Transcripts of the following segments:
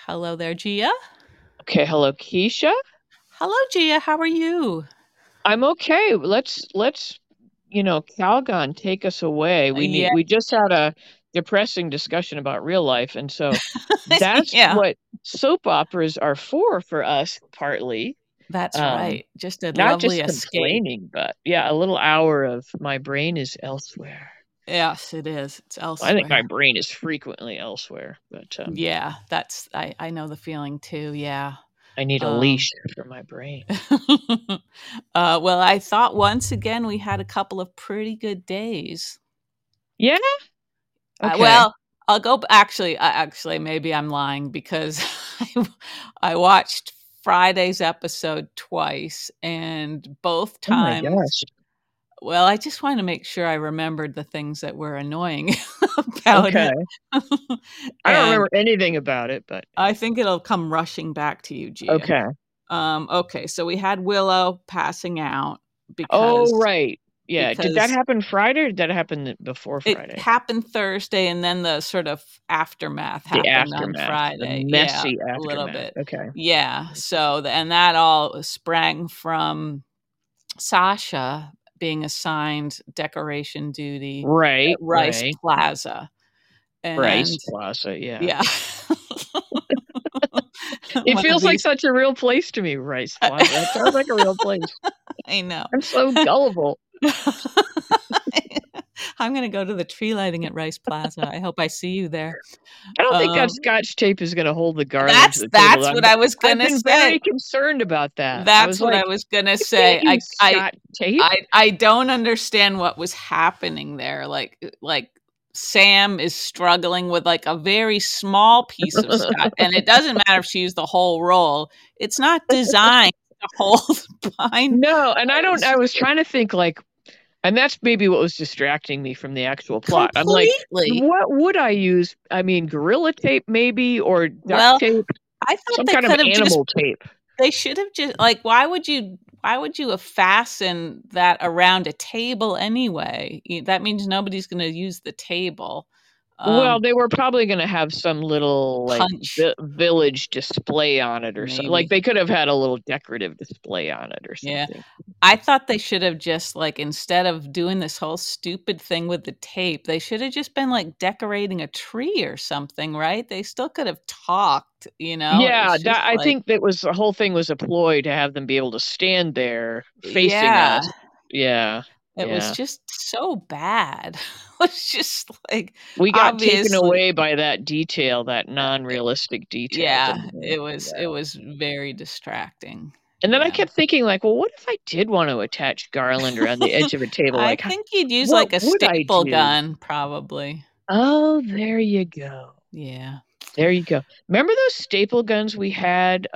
Hello there, Gia. Okay, hello, Keisha. Hello, Gia. How are you? I'm okay. Let's Calgon take us away. Yeah, We just had a depressing discussion about real life, and so that's yeah, what soap operas are for us, partly. that's Um, right. Just a Not lovely just escape. complaining, but yeah, a little hour of my brain is elsewhere. Yes, it is. It's I think my elsewhere. brain is frequently elsewhere, but Yeah, I know the feeling too. Yeah. I need a Um leash for my brain. well, I thought once again we had a couple of pretty good days. Yeah? Uh, Okay. well, I'll go actually maybe I'm lying because I, I watched Friday's episode twice and both Oh my times. gosh. Well, I just wanted to make sure I remembered the things that were annoying about it. Okay. I don't And remember anything about it, but I think it'll come rushing back to you, Gia. okay. Okay, so we had Willow passing out Oh, because right. Yeah. Did that because happen Friday or did that happen before it Friday? happened Thursday and then the sort of aftermath The happened on aftermath, the Friday. Yeah, messy a little aftermath. bit. Okay. Yeah. And that all sprang from Sasha being assigned decoration duty at Right, Rice right. Plaza. Rice And Plaza, yeah. yeah. It One of feels like these such a real place to me, Rice Plaza. That sounds like a real place. I know. I'm so gullible. I'm gonna go to the tree lighting at Rice Plaza. I hope I see you there. I don't think that Um, Scotch tape is gonna hold the garland to that's the table. that's what I was I've gonna been say. very concerned about that. I That's was what like, I was gonna "You can't say. use Scotch tape." I don't understand what was happening there. Like Sam is struggling with like a very small piece of Scotch, and it doesn't matter if she used the whole roll. It's not designed to hold behind. No, and I was trying to think like, and that's maybe what was distracting me from the actual plot. I'm like, Completely. what would I use? I mean, Gorilla tape maybe, or duct Well, tape, I thought some they kind of could have just animal tape. they should have just like why would you have fastened that around a table anyway? That means nobody's going to use the table. Well, Um they were probably gonna have some little, like, punch village display on it or something. Like, maybe. they could have had a little decorative display on it or Yeah. something. I thought they should have just like instead of doing this whole stupid thing with the tape, they should have just been like decorating a tree or something, right? They still could have talked. Yeah, It's just that I like think that was the whole thing was a ploy to have them be able to stand there facing yeah. us. Yeah, It was yeah. just so bad. It was just like We got taken obviously away by that detail, that uh, non-realistic detail, yeah, didn't we? it was very distracting. And then I Yeah. kept thinking like, "Well, what if I did want to attach garland around the edge of a table? I Like, think you'd use what like a would I staple do?" gun probably. Oh, there you go. Yeah. There you go. Remember those staple guns we had?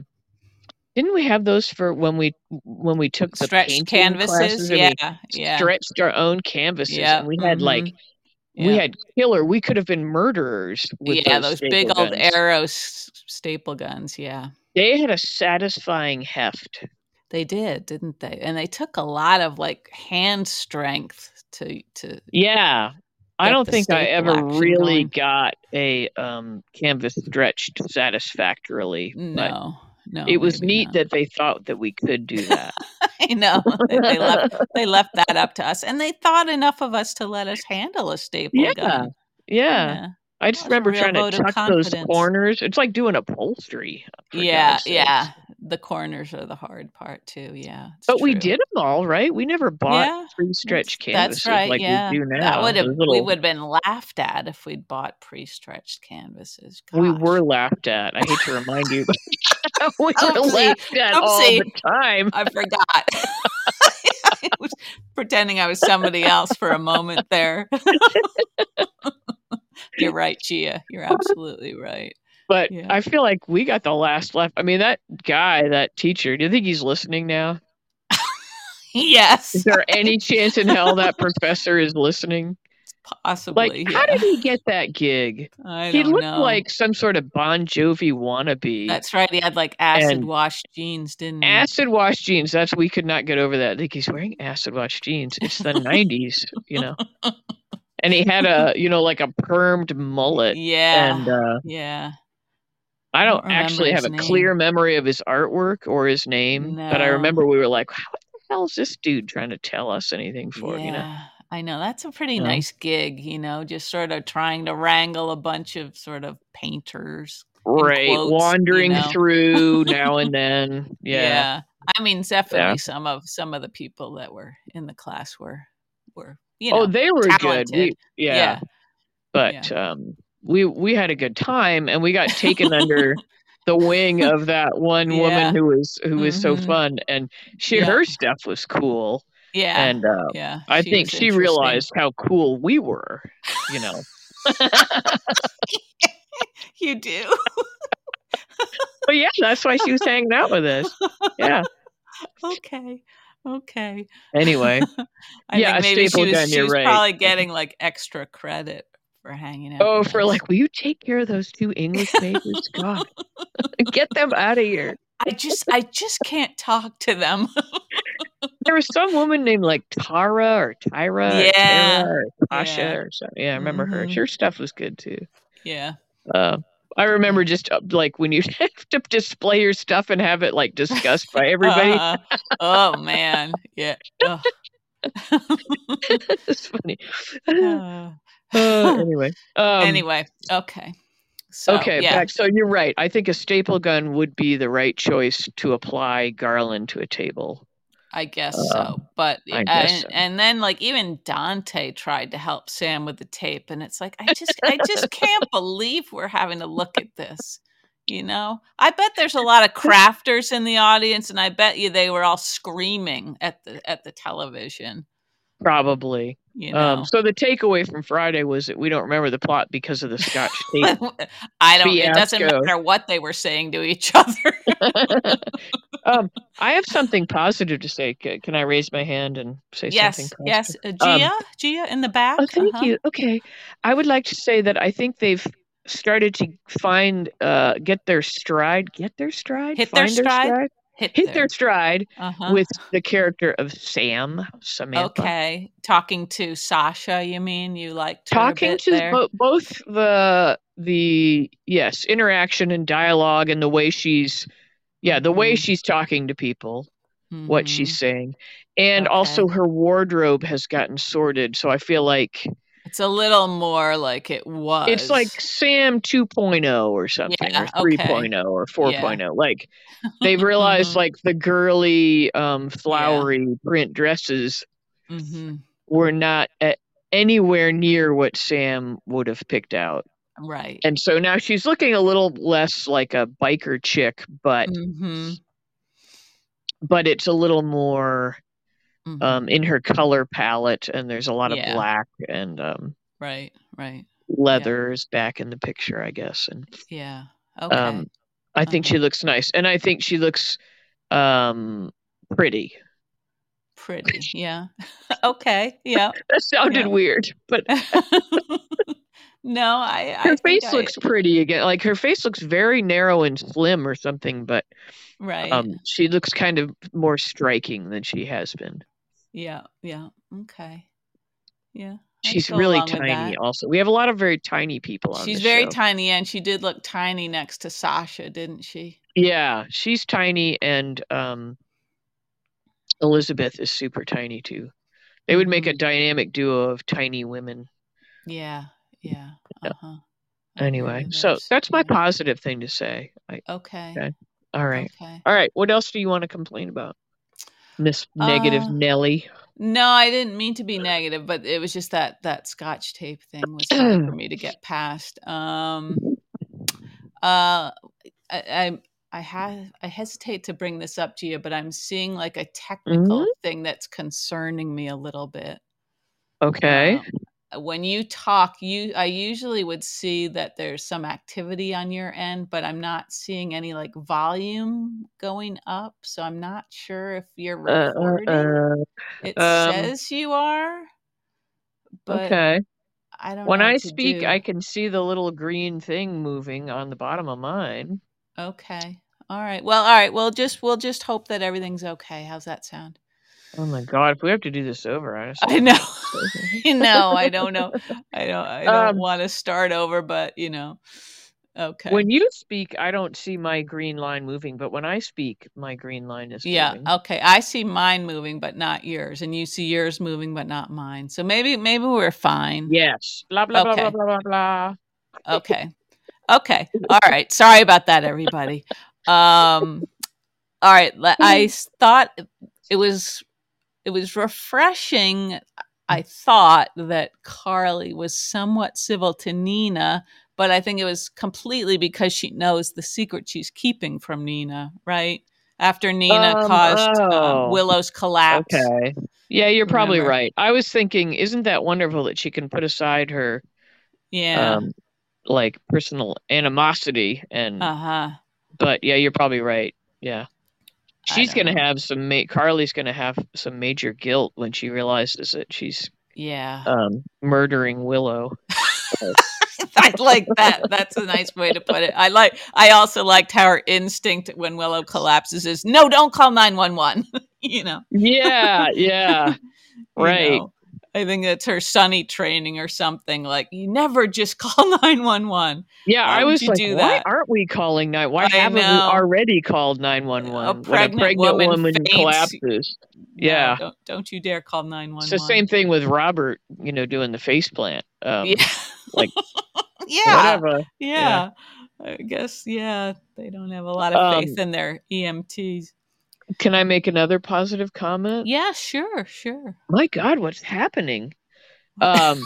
Didn't we have those for when we took the Stretched painting canvases. classes and we Yeah. Yeah. stretched our own canvases and Yep. Mhm. we Yep. had killer we could have been murderers with Yeah, those those big staple old guns. arrow staple guns, yeah. They had a satisfying heft. They did, didn't they? And they took a lot of like hand strength to Yeah. I get don't the think I staple ever action really going. got a canvas stretched satisfactorily, but No, no, it was maybe neat not. that they thought that we could do that. I know they left that up to us, and they thought enough of us to let us handle a staple Yeah. gun. Yeah. Yeah, I that just was a remember real trying to vote of tuck those confidence. corners. It's like doing upholstery, for Yeah, God's sakes. yeah. The corners are the hard part too. Yeah, it's But we true. did them all, right? We never bought Yeah, pre-stretched that's canvases right. like we Yeah, do that now. would have Those we little would have been laughed at if we'd bought pre-stretched canvases. we were Gosh, laughed at. I hate to remind you, but we were oopsie, laughed at all oopsie. the time. I forgot. I was pretending I was somebody else for a moment there. You're right, Chia. You're absolutely right. But Yeah. I feel like we got the last laugh. I mean, that guy, that teacher, do you think he's listening now? Is Yes, there any chance in hell that professor is listening? Like, possibly. how did Yeah. he get that gig? I He don't looked know. like some sort of Bon Jovi wannabe. That's right. He had like acid And wash jeans, didn't he? acid wash jeans, that's we could not get over that. Like, he's wearing acid wash jeans. It's the 90s, you know. And he had a, like a permed mullet. Yeah. And Yeah. I don't remember actually have his a clear name. memory of his artwork or his name, but I No. remember we were like, "What the hell is this dude trying to tell us anything for?" You know? Yeah, I know. That's a pretty No. nice gig, just sort of trying to wrangle a bunch of sort of painters in Right, quotes, wandering through now and then. Yeah, Yeah. I mean, yeah. definitely some of the people that were in the class were, Oh, they were good. talented. Yeah, Yeah. Yeah. but we had a good time, and we got taken under the wing of that one woman Yeah. who was so Mhm. fun, and Yeah. her stuff was cool, Yeah. and Yeah. I She think was she interesting. realized how cool we were, you know. You do? But yeah, that's why she was hanging out with us. Yeah. Okay. Okay. Anyway, I yeah, think a maybe she staple was gun. she You're was right. probably getting, like, extra credit for hanging out Oh, with for us. like, will you take care of those two English majors? God, get them out of here. I just can't talk to them. There was some woman named like Tyra or Tara Yeah. or Tasha Yeah. or something. Yeah, I remember her. Mhm. Her stuff was good too. Yeah. Uh, I remember Yeah. just like when you have to display your stuff and have it like discussed by everybody. Uh-huh. Oh, man. Yeah. Ugh. It's funny. Uh. Anyway, Anyway, okay. So, okay, yeah, back. So you're right. I think a staple gun would be the right choice to apply Garland to a table. I guess Uh, so. But I guess and, so. and then like even Dante tried to help Sam with the tape, and it's like I just can't believe we're having to look at this. I bet there's a lot of crafters in the audience, and I bet you they were all screaming at the television. Probably. You know, So the takeaway from Friday was that we don't remember the plot because of the Scotch tape I don't. It doesn't fiasco. matter what they were saying to each other. I have something positive to say. Can I raise my hand and say something Yes, positive? yes, Gia in the Oh, back. thank you. Okay. I would like to say that I think they've started to get their stride, Hit their find their stride. stride, Hit hit their their. stride Uh-huh. with the character of Samantha. Okay. Talking to Sasha, you mean? You liked her a Talking bit to there? both the yes, interaction and dialogue and the way the way Mhm. she's talking to people, what she's Mhm. saying. And also Okay. her wardrobe has gotten sorted, so I feel like It's a little more like it it's like was. Sam 2.0 or something, or Yeah, okay. 3.0 or Yeah. 4.0. Like they've realized Mhm. like the girly Yeah. flowery print dresses Mhm. were not anywhere near what Sam would have picked out. Right. And so now she's looking a little less like a biker chick, Mhm. but it's a little more Mhm. in her color palette, and there's a lot of Yeah. black and Right. Right. Yeah. leather is back in the picture, I guess. And Yeah. um, Okay. I think she Uh-huh. looks nice, and I think she looks um, pretty. Pretty. Yeah. Okay. Yeah. That sounded Yeah. weird, but No, I her I think face I looks pretty again. Like her face looks very narrow and slim or something, but right. she looks kind of more striking than she has been. Yeah, yeah. Okay. Yeah, I'd She's go really along with tiny that. also. We have a lot of very tiny people on She's this very show. tiny, and she did look tiny next to Sasha, didn't she? Yeah, she's tiny, and Elizabeth is super tiny too. They would make a Mhm. dynamic duo of tiny women. Yeah, yeah. Yeah. Uh-huh. I agree Anyway, with so this. that's my Yeah. positive thing to say. Okay. Okay. All right. Okay. All right. What else do you want to complain about, Miss Negative Uh Nelly? no, I didn't mean to be negative, but it was just that Scotch tape thing was hard for me to get past. Uh I I hesitate to bring this up to you, but I'm seeing like a Mhm. technical thing that's concerning me a little bit. Okay. Um, when you talk, I usually would see that there's some activity on your end, but I'm not seeing any like volume going up. So I'm not sure if you're Uh, recording. uh, It um. says you are, but Okay. I don't When know I what to speak, do. I can see the little green thing moving on the bottom of mine. Okay. All right. Well, all right. We'll just hope that everything's okay. How's that sound? Oh my God! If we have to do this over, I just I don't know. know what to say. I know. I don't know. I don't Um. want to start over, but Okay. When you speak, I don't see my green line moving, but when I speak, my green line is Yeah. moving. Okay. I see mine moving, but not yours, and you see yours moving, but not mine. So maybe we're fine. Yes. Blah blah blah blah Okay. blah blah blah. Okay. Okay. All right. Sorry about that, everybody. All right. I thought it was refreshing. I thought that Carly was somewhat civil to Nina, but I think it was completely because she knows the secret she's keeping from Nina, right? After Nina caused Oh, Willow's collapse. okay. Yeah, you're probably Remember? right. I was thinking, isn't that wonderful that she can put aside her Yeah. um like personal animosity and Uh-huh. but yeah, you're probably right. Yeah. I She's don't going to know. have Carly's going to have some major guilt when she realizes that she's Yeah. murdering Willow. I like that. That's a nice way to put it. I also liked how her instinct when Willow collapses is no, don't call 911. you know. Yeah, yeah. you Right. know. I think it's her Sunny training or something. Like, you never just call 911. Yeah, Why I would was you like, do why that? aren't we calling nine? Why I haven't we know. already called A 911 when a pregnant pregnant woman woman faints. collapses? No, Yeah. don't you dare call It's the 911. same thing with Robert, doing the face plant. Yeah. Like yeah. whatever. Yeah. I guess, yeah, they don't have a lot of faith Um, in their EMTs. can I make another positive comment? Yeah, sure, sure. My God, what's happening? I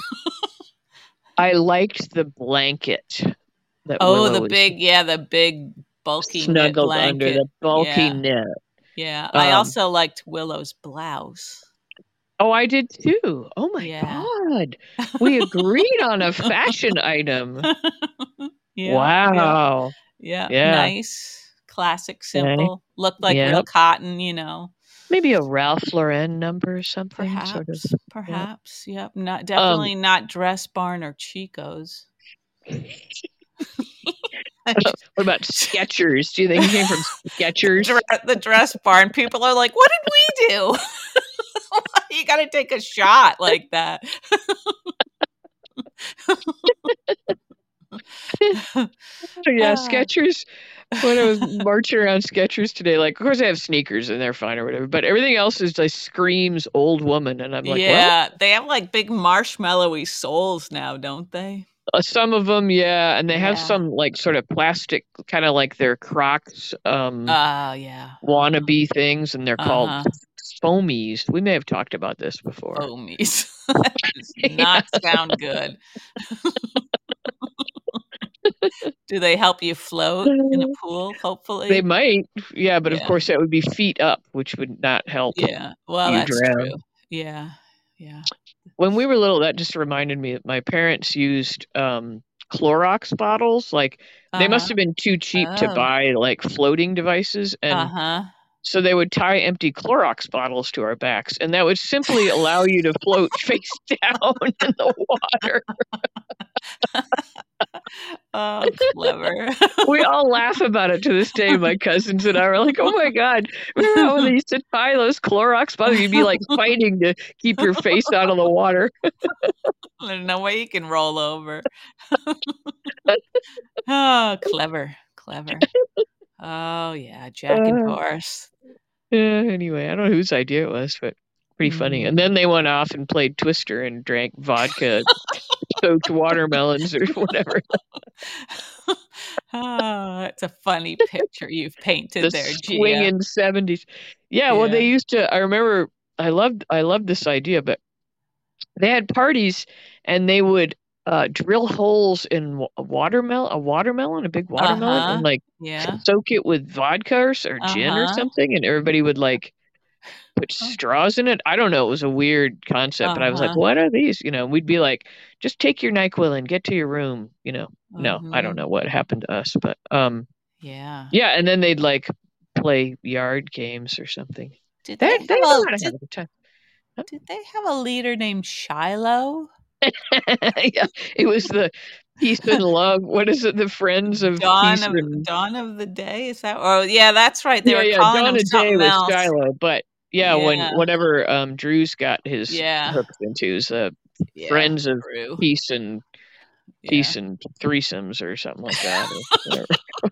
liked the blanket that Oh, Willow was the big bulky knit snuggled under, blanket. the bulky Yeah. knit. Yeah. I also liked Willow's blouse. Oh, I did too. Oh my Yeah. God. We agreed on a fashion item. yeah. Wow. Yeah. Yeah. Nice. Classic, Okay. simple. Looked like real Yep. cotton, Maybe a Ralph Lauren number or something. Sort of. Perhaps. Yep. Not Um, definitely not Dress Barn or Chico's. what about Skechers? Do you think it came from Skechers? The Dress Barn. People are like, what did we do? You got to take a shot like that. Yeah, Skechers. When I was marching around Skechers today, like, of course I have sneakers and they're fine or whatever, but everything else is like screams old woman, and I'm like, yeah, they have like big marshmallowy soles now, don't they? Some of them, yeah, and they have some like sort of plastic, kind of like their Crocs, yeah, wannabe things, and they're called foamies. We may have talked about this before. Foamies. That does not sound good. Do they help you float in a pool? Hopefully, they might. Yeah, but of course that would be feet up, which would not help. Yeah, well, you that's drown. true. Yeah, yeah. When we were little, that just reminded me that my parents used Clorox bottles. Like they must have been too cheap to buy like floating devices, and so they would tie empty Clorox bottles to our backs, and that would simply allow you to float face down in the water. Oh, clever. We all laugh about it to this day. My cousins and I were like, oh my God, remember how they used to tie those Clorox bottles? You'd be like fighting to keep your face out of the water. There's no way you can roll over. Oh, clever. Oh, yeah, Jack and Horace. Anyway, I don't know whose idea it was, but pretty funny. And then they went off and played Twister and drank vodka soaked watermelons or whatever. Oh, it's a funny picture you've painted there, swinging 70s. Yeah, well, they used to. I remember. I loved this idea, but they had parties, and they would drill holes in a big watermelon, and like soak it with vodka or gin or something, and everybody would like put straws in it. I don't know. It was a weird concept, but I was like, what are these? We'd be like, just take your NyQuil and get to your room. No, I don't know what happened to us, but yeah. And then they'd like play yard games or something. Did they have a leader named Shiloh? Yeah, it was the Peace and Love. What is it? The Friends of Dawn of the Day? Is that? Oh, yeah, that's right. They were calling Dawn him of Day something else. was Shiloh, but whenever Drew's got his hooks into, is Friends of Peace and decent threesomes or something like that. Or whatever.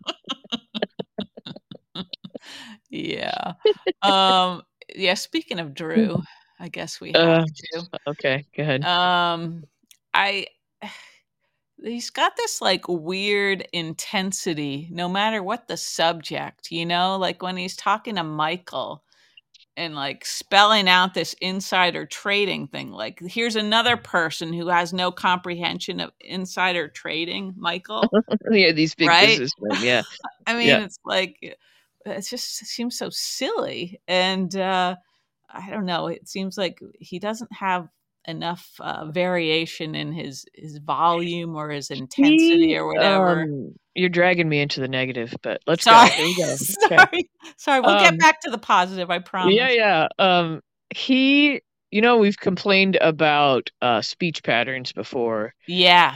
Yeah. Yeah, speaking of Drew, I guess we have to. Okay, go ahead. I he's got this like weird intensity no matter what the subject, like when he's talking to Michael and like spelling out this insider trading thing. Like, here's another person who has no comprehension of insider trading, Michael. Yeah, these big Right? businessmen. Yeah. I mean, Yeah. it's like it seems so silly, and I don't know. It seems like he doesn't have enough variation in his volume or his intensity or whatever. You're dragging me into the negative, but let's Sorry. go. There you go. Sorry. We'll get back to the positive. I promise. Yeah. We've complained about speech patterns before. Yes.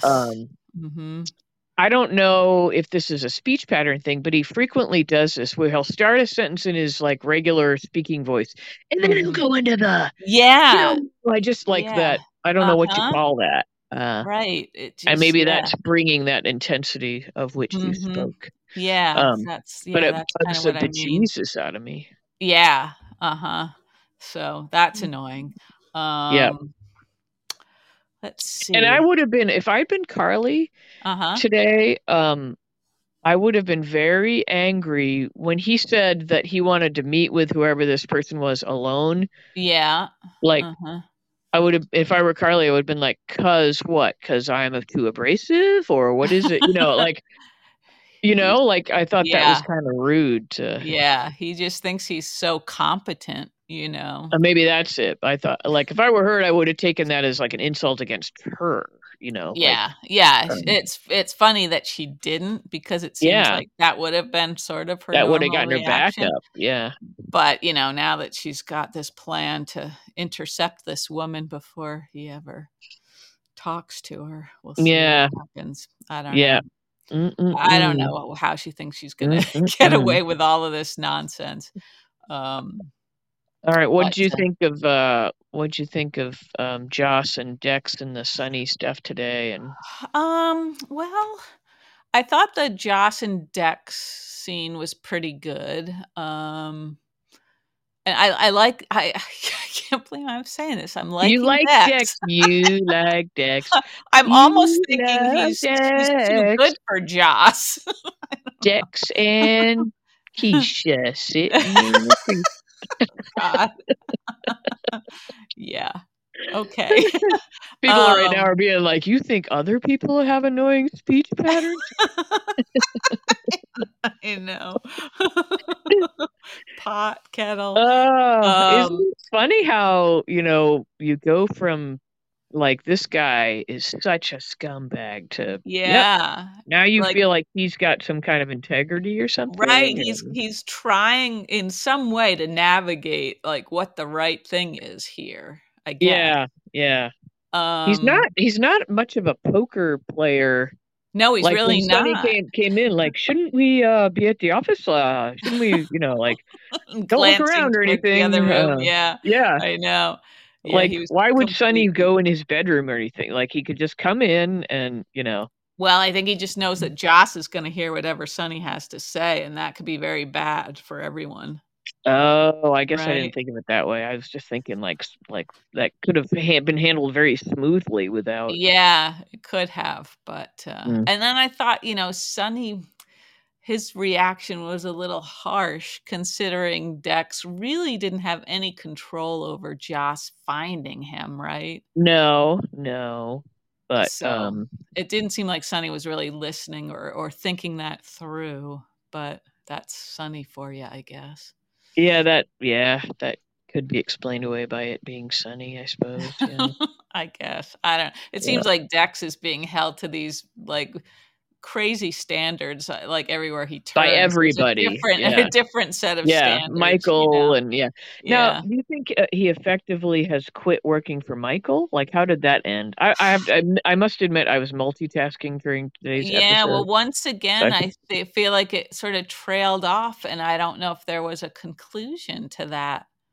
I don't know if this is a speech pattern thing, but he frequently does this where he'll start a sentence in his like regular speaking voice, and then he'll go into the I just like that. I don't know what you call that. Right. And maybe that's bringing that intensity of which you spoke. Yeah. But it bugs the bejesus out of me. Yeah. So that's annoying. Yeah. Let's see. And I would have been, if I'd been Carly today, I would have been very angry when he said that he wanted to meet with whoever this person was alone. Yeah. Like, I would have, if I were Carly, I would have been like, cause what? Cause I'm too abrasive, or what is it? Like, I thought that was kind of rude to. Yeah. He just thinks he's so competent, Maybe that's it. I thought, like, if I were her, I would have taken that as like an insult against her, Yeah. It's funny that she didn't, because it seems like that would have been sort of her that would have gotten reaction. her back up. Yeah. But, now that she's got this plan to intercept this woman before he ever talks to her, we'll see what happens. I don't know. I don't know how she thinks she's going to get away with all of this nonsense. All right, what'd you think of Joss and Dex and the Sunny stuff today? And well, I thought the Joss and Dex scene was pretty good. And I can't believe I'm saying this. I'm liking you like Dex. You like Dex. I'm almost thinking he's too good for Joss. Dex and Keisha sitting in the God. Yeah. Okay. People right now are being like, you think other people have annoying speech patterns? I know. Pot, kettle. Isn't it funny how, you go from like, this guy is such a scumbag to now you feel like he's got some kind of integrity or something. Right. He's trying in some way to navigate like what the right thing is here, I guess. Yeah. He's not much of a poker player. No, he's like, really when not. Sunny came in, like, shouldn't we be at the office? Shouldn't we, like, don't look around or anything? The other room. Yeah. I know. Yeah, like, why would Sunny go in his bedroom or anything? Like, he could just come in and, Well, I think he just knows that Joss is going to hear whatever Sunny has to say, and that could be very bad for everyone. Oh, I guess I didn't think of it that way. I was just thinking like that could have been handled very smoothly without. Yeah, it could have, but and then I thought, Sunny, his reaction was a little harsh considering Dex really didn't have any control over Joss finding him, right? No, but it didn't seem like Sunny was really listening or thinking that through. But that's Sunny for you, I guess. Yeah, that could be explained away by it being Sunny, I suppose. Yeah. I guess. I don't. It seems like Dex is being held to these like crazy standards, like everywhere he turns. By everybody. A different set of standards. Michael and Now, do you think he effectively has quit working for Michael? Like, how did that end? I must admit, I was multitasking during today's episode. Yeah, well, once again, I feel like it sort of trailed off, and I don't know if there was a conclusion to that.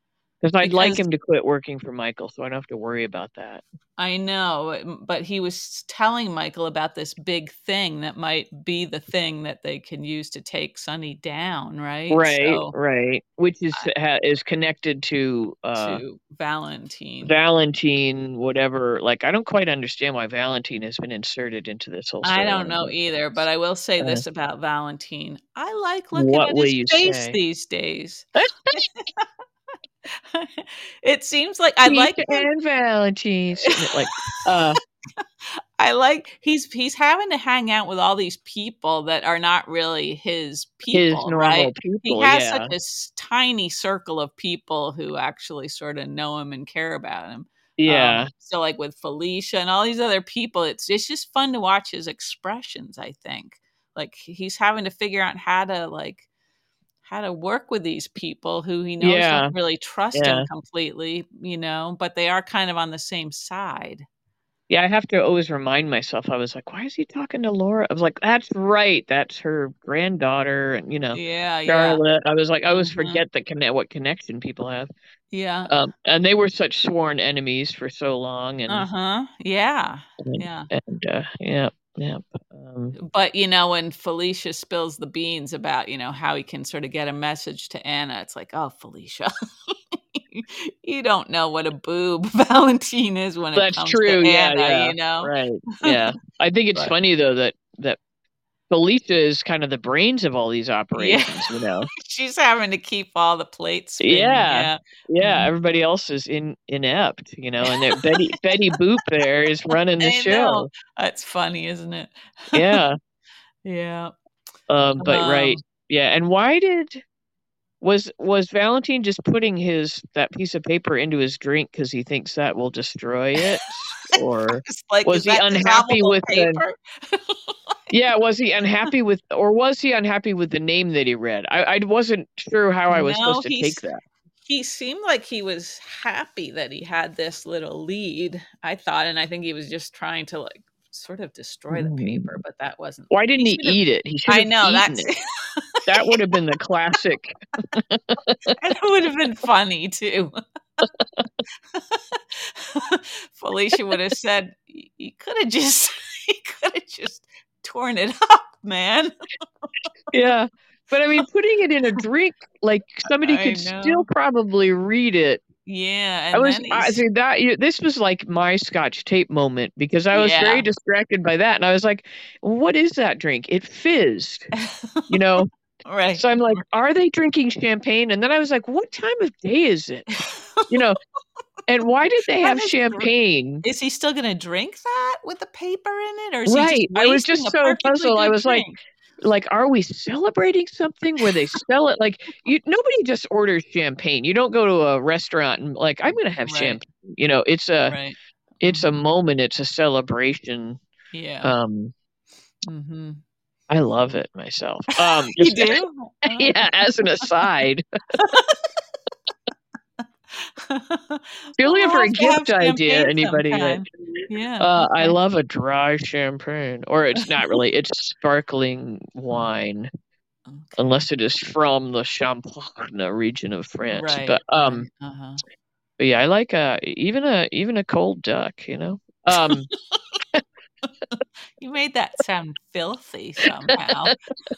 Because I'd like because him to quit working for Michael, so I don't have to worry about that. I know, but he was telling Michael about this big thing that might be the thing that they can use to take Sonny down, right? Right, So right. Which is connected to Valentine. Valentine, whatever. Like, I don't quite understand why Valentine has been inserted into this whole story. I don't know either, but I will say this about Valentine. I like looking What at will his you face say? these days. It seems like I like him. and Valentine sitting at like I like he's having to hang out with all these people that are not really his people, normal right? He people, has yeah. such a tiny circle of people who actually sort of know him and care about him. Yeah. So like with Felicia and all these other people, it's just fun to watch his expressions, I think. Like he's having to figure out how to work with these people who he knows don't really trust him completely, but they are kind of on the same side. Yeah, I have to always remind myself. I was like, why is he talking to Laura? I was like, that's right. That's her granddaughter. And, Charlotte. I was like, I always forget what connection people have. Yeah. And they were such sworn enemies for so long. And, Yeah. Yeah. But, when Felicia spills the beans about, how he can sort of get a message to Anna, it's like, oh, Felicia. You don't know what a boob Valentine is when it comes to Anna, Right. Yeah. I think it's funny though that Felicia is kind of the brains of all these operations, She's having to keep all the plates spinning. Yeah. Everybody else is inept, and Betty Boop there is running the show. Know. That's funny, isn't it? Yeah. Yeah. But right. Yeah. And why was Valentine just putting that piece of paper into his drink because he thinks that will destroy it, or was he unhappy with paper? Was he unhappy with, or was he unhappy with the name that he read? I wasn't sure how I was supposed to take that. He seemed like he was happy that he had this little lead, I thought, and I think he was just trying to sort of destroy the paper, but that wasn't. Why didn't he eat it? He should have eaten it. That would have been the classic. It would have been funny too. Felicia would have said, "He could have just torn it up, man." Yeah, but I mean, putting it in a drink, like somebody could still probably read it. Yeah, and this was like my Scotch tape moment because I was very distracted by that, and I was like, "What is that drink? It fizzed," Right. So I'm like, "Are they drinking champagne?" And then I was like, "What time of day is it?" And why did they have champagne? Is he still going to drink that with the paper in it, or is right? He just I was just so puzzled. I was drink? like, are we celebrating something where they sell it? Like, nobody just orders champagne. You don't go to a restaurant and like, I'm going to have champagne. It's a moment. It's a celebration. Yeah. I love it myself. You do? Yeah. As an aside. If you're looking for a gift idea, anybody? I love a dry champagne, or it's not really. It's sparkling wine, unless it is from the Champagne region of France. Right, but but yeah, I like even a cold duck. You made that sound filthy somehow.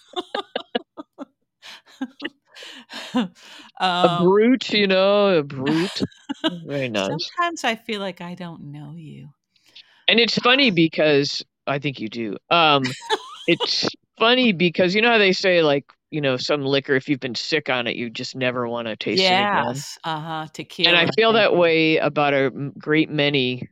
A brute, a brute. Very nice. Sometimes I feel like I don't know you. And it's funny because I think you do. It's funny because you know how they say like, some liquor, if you've been sick on it, you just never want to taste it again. Yes. Tequila. And I feel that way about a great many.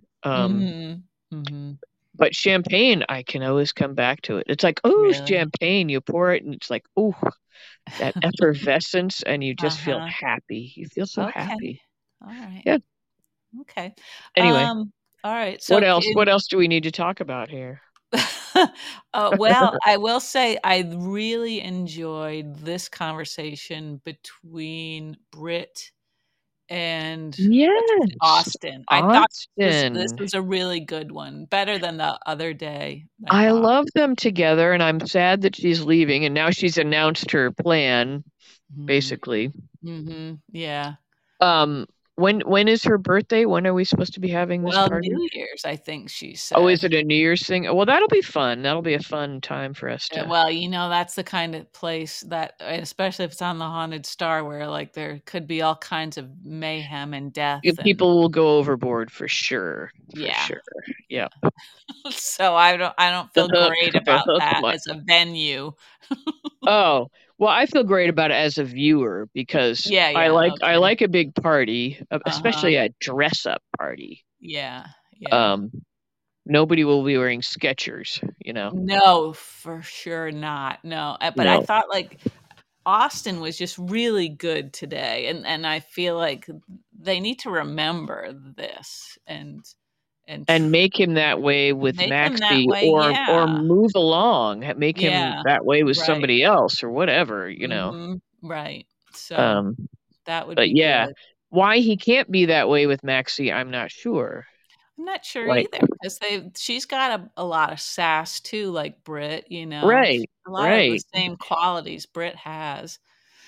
But champagne, I can always come back to it. It's like, champagne. You pour it and it's like, that effervescence, and you just feel happy. You feel so happy. All right. Yeah. Okay. Anyway. All right. So what else? What else do we need to talk about here? Well, I will say I really enjoyed this conversation between Britt and Austin. I thought this was a really good one, better than the other day. I love them together, and I'm sad that she's leaving, and now she's announced her plan, basically. Yeah. when is her birthday? When are we supposed to be having this Well, party? New Year's, I think she Oh, is said. it a New Year's thing? Well, that'll be fun. That'll be a fun time for us to. Well, that's the kind of place that, especially if it's on the Haunted Star, where like there could be all kinds of mayhem and death, and People will go overboard for sure. For yeah, sure. Yeah. So I don't feel The hook, great the about hook. that as a venue. Oh, well, I feel great about it as a viewer because Yeah, I yeah, okay. like a big party, especially a dress up party. Yeah, yeah. Nobody will be wearing Skechers, No, for sure not. No, but I No. thought like Austin was just really good today, and I feel like they need to remember this and make him that way with make him that Maxie, way. or Yeah, move along, make him yeah, that way with right. somebody else or whatever, Right. So Um, that would but be yeah, good. why he can't be that way with Maxie, I'm not sure. I'm not sure Like, either because she's got a lot of sass too, like Britt. right, A lot of the right. same qualities Britt has.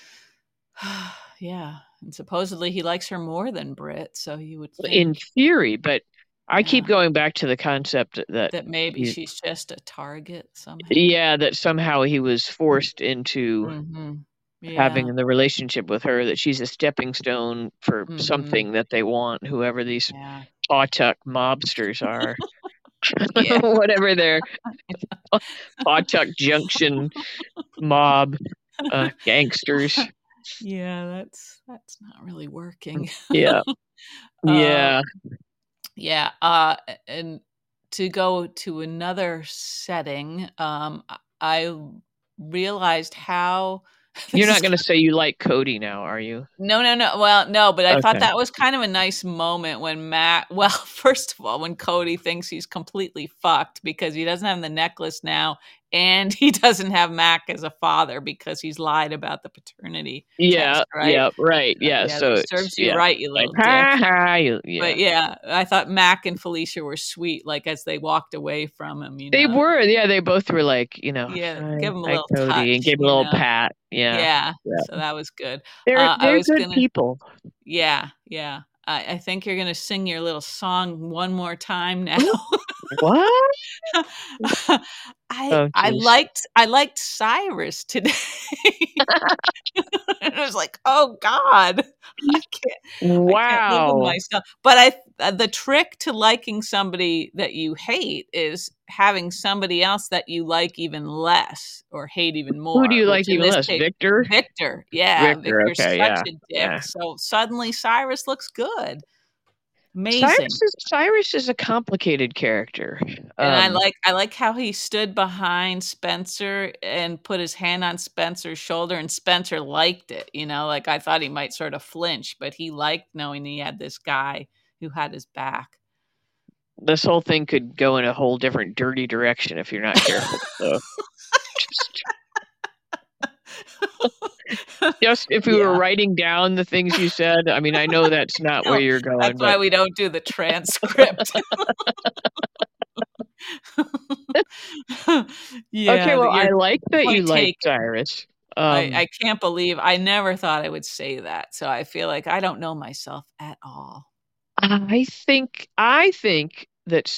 Yeah, and supposedly he likes her more than Britt, so you would In think. theory, but I keep Yeah. going back to the concept that That maybe she's just a target somehow. that somehow he was forced into Mhm. Yeah. having the relationship with her, that she's a stepping stone for Mhm. something that they want, whoever these Yeah. Pawtuck mobsters are. Yeah. Whatever their Pawtuck Junction mob gangsters. Yeah, that's not really working. Yeah. Uh, Yeah. yeah, and to go to another setting, I realized how You're this not is going to say you like Cody now, are you? No, no, no. Well, no, but I thought Okay. that was kind of a nice moment when well, first of all, when Cody thinks he's completely fucked because he doesn't have the necklace now and he doesn't have Mac as a father because he's lied about the paternity Yeah. test, right? Yeah. Right. Yeah. Yeah, So it's, serves you right, you like, little dick. ha ha. But Yeah. yeah, I thought Mac and Felicia were sweet, like as they walked away from him, They were. Yeah. They both were like, Yeah, hi, give him a hi, little Cody, and touch, gave him a little pat. Yeah. Yeah, Yeah. so that was good. I They're was good gonna people. Yeah, yeah. I think you're gonna sing your little song one more time now. What? I Oh, I jeez. liked Cyrus today. And I was like, "Oh god, I can't live with Wow. myself." But the trick to liking somebody that you hate is having somebody else that you like even less or hate even Who do more, you which like in even this less? case Victor? Victor. Yeah, Victor. Victor's Okay. such Yeah. a dick. Yeah. So suddenly Cyrus looks good. Amazing. Cyrus is a complicated character. And I like how he stood behind Spencer and put his hand on Spencer's shoulder, and Spencer liked it, like, I thought he might sort of flinch, but he liked knowing he had this guy who had his back. This whole thing could go in a whole different dirty direction if you're not careful. So just if we were Yeah. writing down the things you said, I mean, I know that's not where No, you're going, that's why but we don't do the transcript. okay, Yeah, well, I your like that you point like taken. Cyrus. I can't believe I never thought I would say that, so I feel like I don't know myself at all. I think that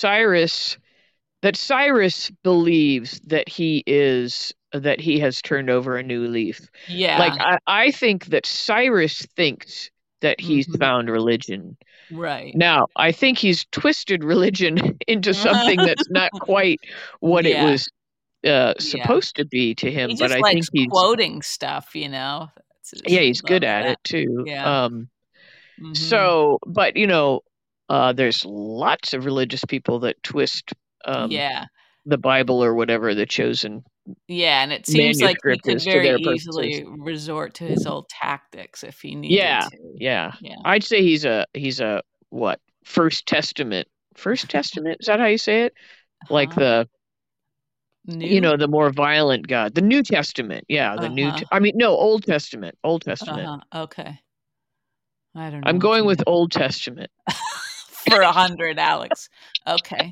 Cyrus believes that he has turned over a new leaf. Like, Yeah. I think that Cyrus thinks that he's Mhm. found religion. Right. Now, I think he's twisted religion into something that's not quite what it Yeah. was Yeah. supposed to be to He him, but just I think likes he's quoting stuff, he he's good loves at that. it too. Yeah. Mhm. So, but there's lots of religious people that twist Yeah. the Bible or whatever the chosen Yeah, and it seems like he manuscript could is to very their purposes. easily resort to his old tactics if he needed Yeah, to. yeah. Yeah. I'd say he's a what? First Testament. First Testament? Is that how you say it? Like Uh-huh. New? the more violent God. The New Testament. Yeah, Uh-huh. I mean, no, Old Testament. Old Testament. Uh-huh. Okay. I don't I'm know, going with Gina. Old Testament. For 100, Alex. Okay.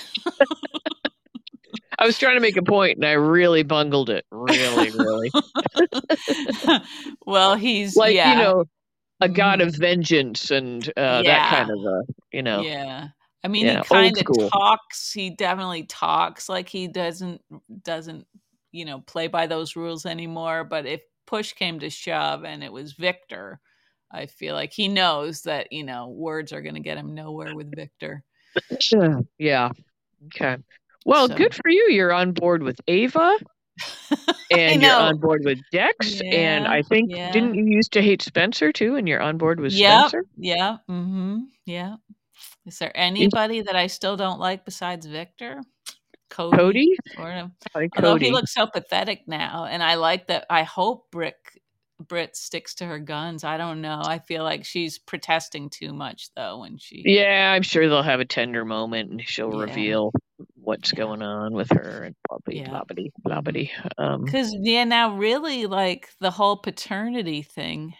I was trying to make a point and I really bungled it. Really, really. Well, he's Like, yeah. a god of vengeance and that kind of Yeah. I mean, he kind of talks. He definitely talks like he doesn't play by those rules anymore. But if push came to shove and it was Victor, I feel like he knows that words are going to get him nowhere with Victor. Yeah. Okay. Well, good for you. You're on board with Ava. And you're on board with Dex, and I think didn't you used to hate Spencer too? And you're on board with Spencer. Yeah. Yeah. Is there anybody that I still don't like besides Victor? Cody. Although he looks so pathetic now, and I like that. I hope Britt sticks to her guns. I don't know. I feel like she's protesting too much though when she. Yeah, I'm sure they'll have a tender moment, and she'll reveal what's going on with her and blah blah. Because now really like the whole paternity thing.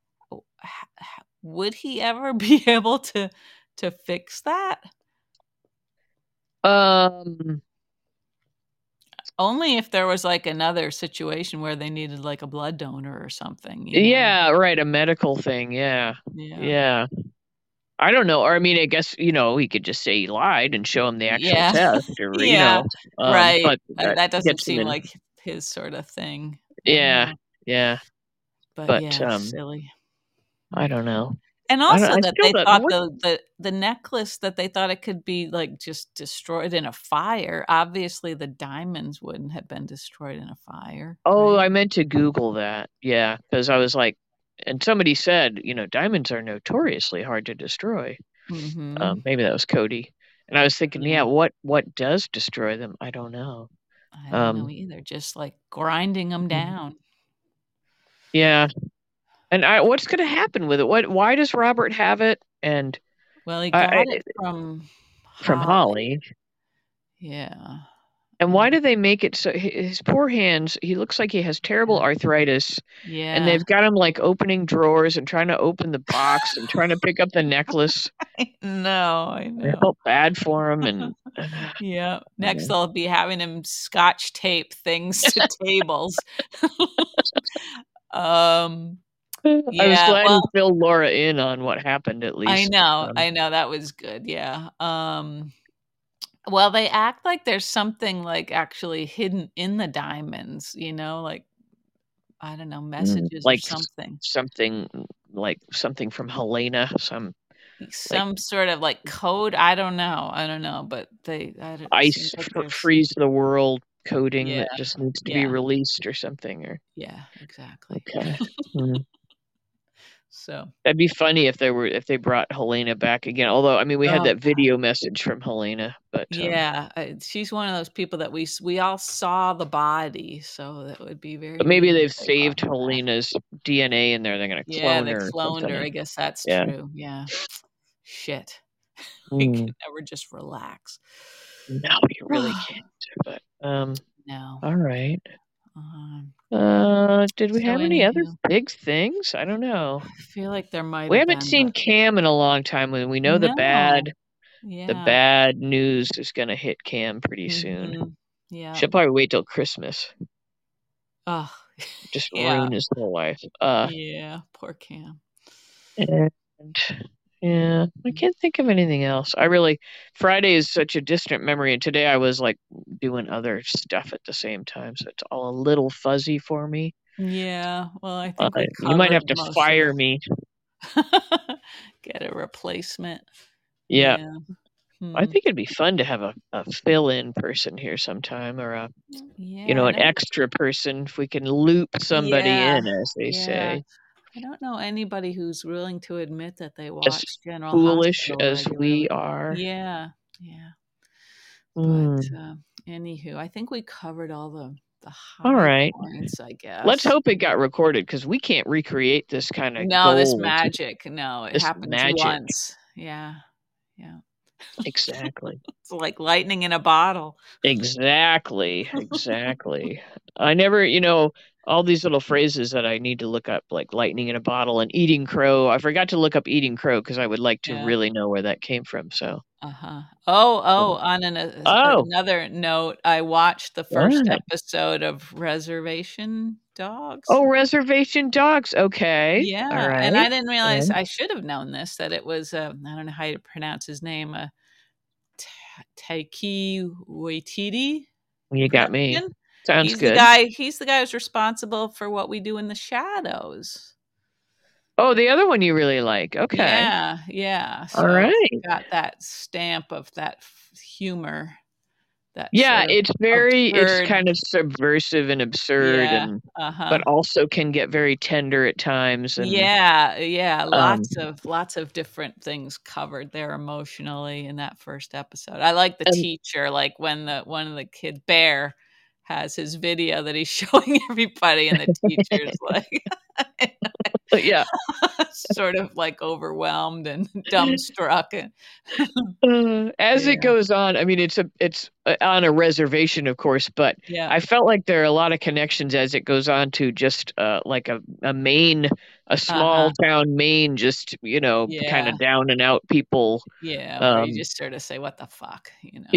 Would he ever be able to fix that? Only if there was like another situation where they needed like a blood donor or something. Yeah, right. A medical thing. Yeah. I don't know. Or I mean, I guess, he could just say he lied and show him the actual test. Or, right. But that doesn't seem like his sort of thing. Yeah. But silly. I don't know. And also that they thought the necklace, that they thought it could be like just destroyed in a fire. Obviously, the diamonds wouldn't have been destroyed in a fire. Oh, right? I meant to Google that. Yeah, because I was like, and somebody said, diamonds are notoriously hard to destroy. Mm-hmm. Maybe that was Cody. And I was thinking, what does destroy them? I don't know. I don't know either. Just like grinding them down. Yeah. And what's going to happen with it? Why does Robert have it? And he got it from Holly. Yeah. And why do they make it so his poor hands? He looks like he has terrible arthritis. Yeah. And they've got him like opening drawers and trying to open the box and trying to pick up the necklace. I know. I felt bad for him. And yeah. Next, they'll be having him scotch tape things to tables. I was glad he filled Laura in on what happened, at least. I know. That was good. Yeah. Well, they act like there's something like actually hidden in the diamonds, like, I don't know, messages like or something. Something from Helena, some sort of like code. I don't know, but ice freeze the world coding that just needs to be released or something. Or exactly. Okay. So that'd be funny if they brought Helena back again. Although, I mean, we had that video message from Helena, but she's one of those people that we all saw the body, so that would be very. But maybe they've saved Helena's DNA in there. They're going to clone her. Yeah, they cloned her. I guess that's true. Yeah. Shit. We can never just relax. No, you really can't. But no. All right. Did we have any other big things? I don't know. I feel like there might. We haven't seen Cam in a long time. When we know the bad news is going to hit Cam pretty soon. Yeah, she'll probably wait till Christmas. Oh, just ruin his whole life. Poor Cam. And I can't think of anything else. Friday is such a distant memory, and today I was like doing other stuff at the same time, so it's all a little fuzzy for me. Yeah, well, I think you might have to fire me. Get a replacement. Yeah. I think it'd be fun to have a fill-in person here sometime, or an extra person, if we can loop somebody in, as they say. I don't know anybody who's willing to admit that they watch General foolish Hospital as we are. Yeah. But anywho, I think we covered all the high points, I guess. Let's hope it got recorded, because we can't recreate this kind of this magic. No, it happens once. Yeah. Exactly. It's like lightning in a bottle. Exactly. I never, all these little phrases that I need to look up, like lightning in a bottle and eating crow. I forgot to look up eating crow because I would like to really know where that came from. So. On another note, I watched the first What? episode of Reservation Dogs. Oh, Reservation Dogs. Okay. Yeah, All right. and I didn't realize, I should have known this, that it was, I don't know how to pronounce his name, Taiki Waititi. You got me. production. Sounds good. He's the guy who's responsible for What We Do in the Shadows. Oh, the other one you really like. Okay. Yeah. So all right. it's got that stamp of that humor. That it's very, absurd. it's kind of subversive and absurd, and but also can get very tender at times. And lots of different things covered there emotionally in that first episode. I like the teacher, like when one of the kid Bear has his video that he's showing everybody, and the teacher's like, sort of like overwhelmed and dumbstruck. As it goes on, I mean, it's on a reservation, of course, but I felt like there are a lot of connections as it goes on to just like a small town Maine, just kind of down and out people. Where you just sort of say, "What the fuck,"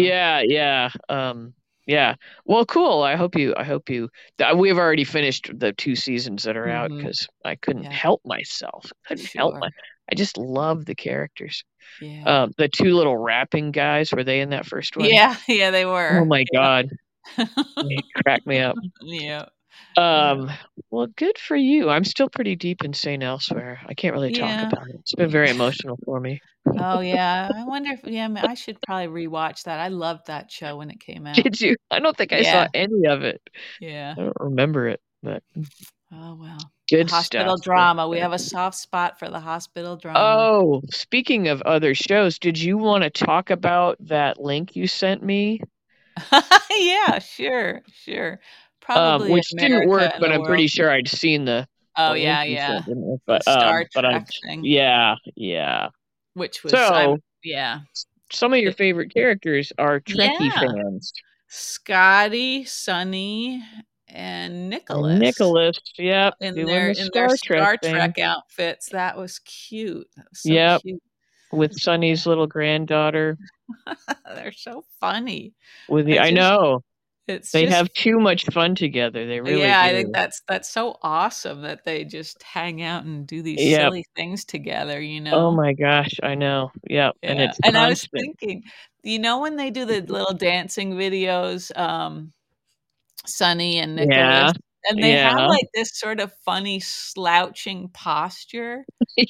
Yeah. Well, cool. I hope you. We've already finished the 2 seasons that are out because I couldn't help myself. I just love the characters. Yeah. The 2 little rapping guys, were they in that first one? Yeah, they were. Oh my God, they cracked me up. Yeah. Well, good for you. I'm still pretty deep in St. Elsewhere. I can't really talk about it. It's been very emotional for me. Oh yeah, I wonder if I should probably rewatch that. I loved that show when it came out. Did you? I don't think I saw any of it. Yeah, I don't remember it, but oh well. Good hospital stuff. drama. We have a soft spot for the hospital drama. Oh, speaking of other shows, did you want to talk about that link you sent me? Yeah, sure. Probably which didn't work, but I'm pretty sure I'd seen the. Oh yeah. But Star Trek thing. Yeah. Which was Some of your favorite characters are Trekkie fans. Scotty, Sonny, and Nicholas. Yep. In their Star Trek outfits. That was cute. So cute. With Sonny's little granddaughter. They're so funny. I know. They have too much fun together. They really do. I think that's so awesome that they just hang out and do these silly things together, Oh my gosh, I know. Yeah. And it's constant. I was thinking, when they do the little dancing videos, Sonny and Nicholas, and they have like this sort of funny slouching posture.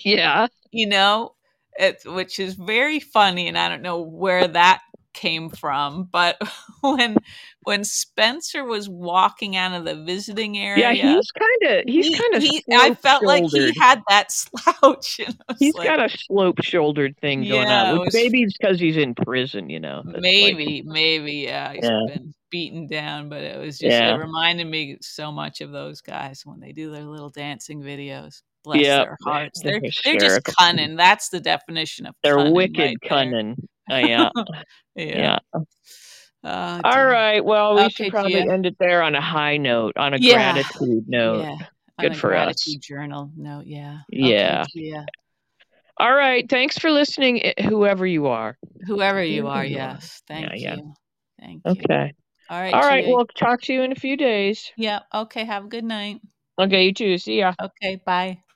Which is very funny, and I don't know where that came from, but when Spencer was walking out of the visiting area, he's kind of I felt like he had that slouch. He's got a slope-shouldered thing going on. Maybe it's because he's in prison, Maybe, he's been beaten down, but it was just it reminded me so much of those guys when they do their little dancing videos. Bless their hearts. They're just cunning. That's the definition of cunning. They're wicked cunning. Yeah. All right. Well, we should probably end it there on a high note, on a gratitude note. Yeah. Good for us. Gratitude journal note. Yeah. Yeah. Okay, all right. Thanks for listening, whoever you are. Yes. Thank you. Thank you. Okay. All right. All right. We'll talk to you in a few days. Yeah. Okay. Have a good night. Okay. You too. See ya. Okay. Bye.